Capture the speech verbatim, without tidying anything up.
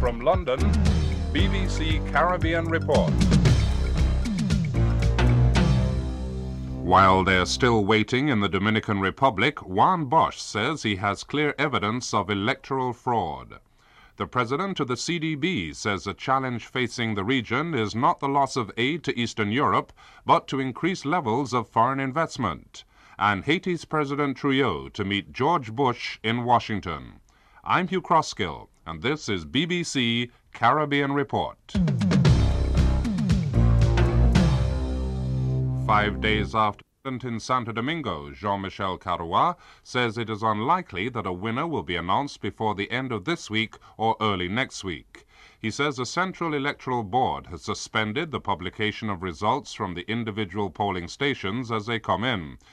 From London, B B C Caribbean Report. While they're still waiting in the Dominican Republic, Juan Bosch says he has clear evidence of electoral fraud. The president of the C D B says the challenge facing the region is not the loss of aid to Eastern Europe, but to increase levels of foreign investment. And Haiti's President Trujillo to meet George Bush in Washington. I'm Hugh Crossgill, and this is B B C Caribbean Report. Five days after in Santo Domingo, Jean-Michel Carrois says it is unlikely that a winner will be announced before the end of this week or early next week. He says the Central Electoral Board has suspended the publication of results from the individual polling stations as they come in,